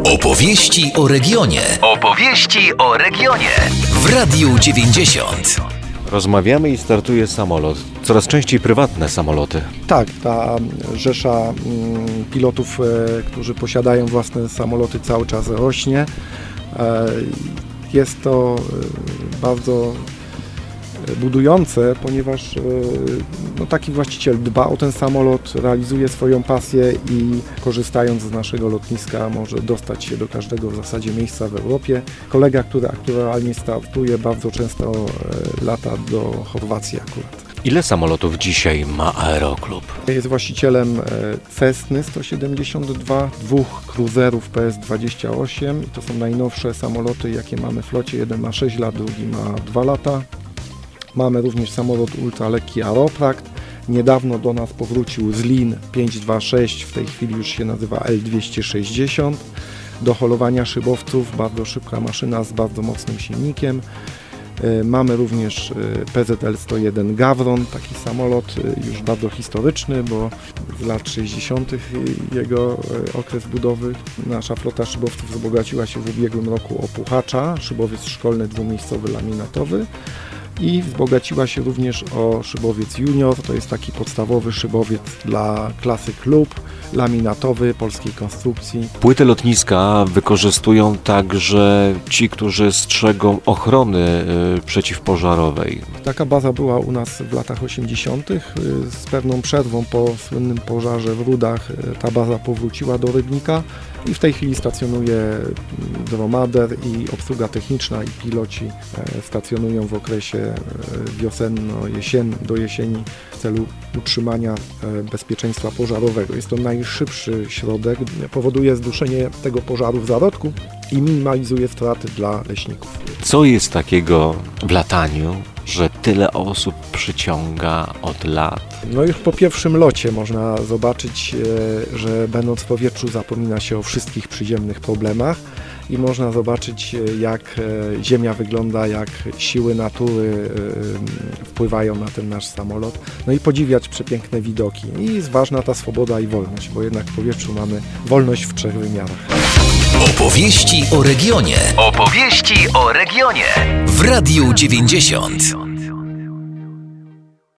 Opowieści o regionie. Opowieści o regionie. W Radiu 90. Rozmawiamy i startuje samolot. Coraz częściej prywatne samoloty. Tak, ta rzesza pilotów, którzy posiadają własne samoloty, cały czas rośnie. Jest to bardzo budujące, ponieważ taki właściciel dba o ten samolot, realizuje swoją pasję i korzystając z naszego lotniska może dostać się do każdego w zasadzie miejsca w Europie. Kolega, który aktualnie startuje, bardzo często lata do Chorwacji akurat. Ile samolotów dzisiaj ma Aeroklub? Jest właścicielem Cessny 172, dwóch cruiserów PS28. To są najnowsze samoloty, jakie mamy w flocie. Jeden ma 6 lat, drugi ma 2 lata. Mamy również samolot ultralekki Aeroprakt. Niedawno do nas powrócił z LIN 526, w tej chwili już się nazywa L260. Do holowania szybowców, bardzo szybka maszyna z bardzo mocnym silnikiem. Mamy również PZL-101 Gawron, taki samolot już bardzo historyczny, bo z lat 60. jego okres budowy. Nasza flota szybowców wzbogaciła się w ubiegłym roku o Puchacza, szybowiec szkolny dwumiejscowy laminatowy. I wzbogaciła się również o szybowiec junior, to jest taki podstawowy szybowiec dla klasy klub, laminatowy, polskiej konstrukcji. Płyty lotniska wykorzystują także ci, którzy strzegą ochrony przeciwpożarowej. Taka baza była u nas w latach 80. Z pewną przerwą po słynnym pożarze w Rudach ta baza powróciła do Rybnika i w tej chwili stacjonuje dromader i obsługa techniczna i piloci stacjonują w okresie do jesieni w celu utrzymania bezpieczeństwa pożarowego. Jest to najszybszy środek, powoduje zduszenie tego pożaru w zarodku i minimalizuje straty dla leśników. Co jest takiego w lataniu, że tyle osób przyciąga od lat? No już po pierwszym locie można zobaczyć, że będąc w powietrzu zapomina się o wszystkich przyziemnych problemach i można zobaczyć, jak Ziemia wygląda, jak siły natury wpływają na ten nasz samolot. No i podziwiać przepiękne widoki. I jest ważna ta swoboda i wolność, bo jednak w powietrzu mamy wolność w 3 wymiarach. Opowieści o regionie. Opowieści o regionie. W Radiu 90.